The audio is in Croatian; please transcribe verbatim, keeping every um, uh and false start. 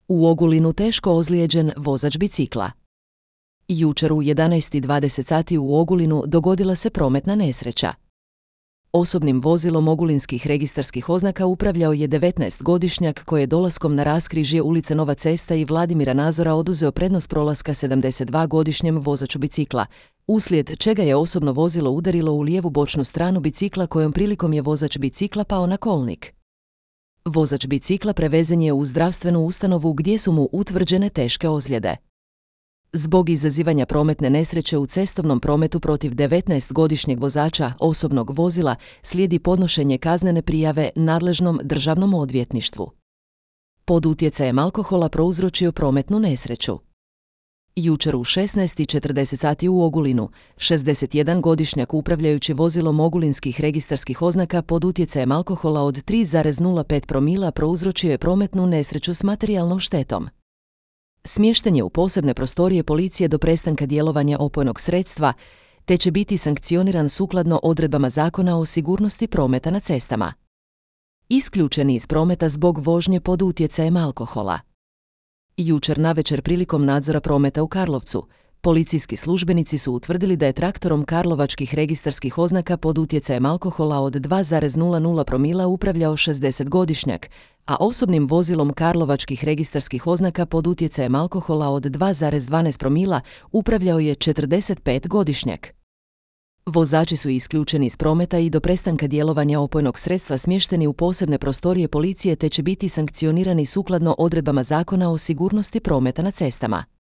U Ogulinu teško ozlijeđen vozač bicikla. Jučer u jedanaest i dvadeset sati u Ogulinu dogodila se prometna nesreća. Osobnim vozilom ogulinskih registarskih oznaka upravljao je devetnaestogodišnjak koji je dolaskom na raskrižje ulice Nova Cesta i Vladimira Nazora oduzeo prednost prolaska sedamdesetdvogodišnjem vozaču bicikla, uslijed čega je osobno vozilo udarilo u lijevu bočnu stranu bicikla kojom prilikom je vozač bicikla pao na kolnik. Vozač bicikla prevezen je u zdravstvenu ustanovu gdje su mu utvrđene teške ozljede. Zbog izazivanja prometne nesreće u cestovnom prometu protiv devetnaestogodišnjeg vozača osobnog vozila slijedi podnošenje kaznene prijave nadležnom državnom odvjetništvu. Pod utjecajem alkohola prouzročio prometnu nesreću. Jučer u šesnaest i četrdeset sati u Ogulinu, šezdesetjedangodišnjak upravljajući vozilom ogulinskih registarskih oznaka pod utjecajem alkohola od tri zarez nula pet promila prouzročio je prometnu nesreću s materijalnom štetom. Smješten je u posebne prostorije policije do prestanka djelovanja opojnog sredstva, te će biti sankcioniran sukladno odredbama Zakona o sigurnosti prometa na cestama. Isključen iz prometa zbog vožnje pod utjecajem alkohola. Jučer navečer prilikom nadzora prometa u Karlovcu, policijski službenici su utvrdili da je traktorom karlovačkih registarskih oznaka pod utjecajem alkohola od dva zarez nula nula promila upravljao šezdesetogodišnjak, a osobnim vozilom karlovačkih registarskih oznaka pod utjecajem alkohola od dva zarez dvanaest promila upravljao je četrdesetpetogodišnjak. Vozači su isključeni iz prometa i do prestanka djelovanja opojnog sredstva smješteni u posebne prostorije policije te će biti sankcionirani sukladno odredbama Zakona o sigurnosti prometa na cestama.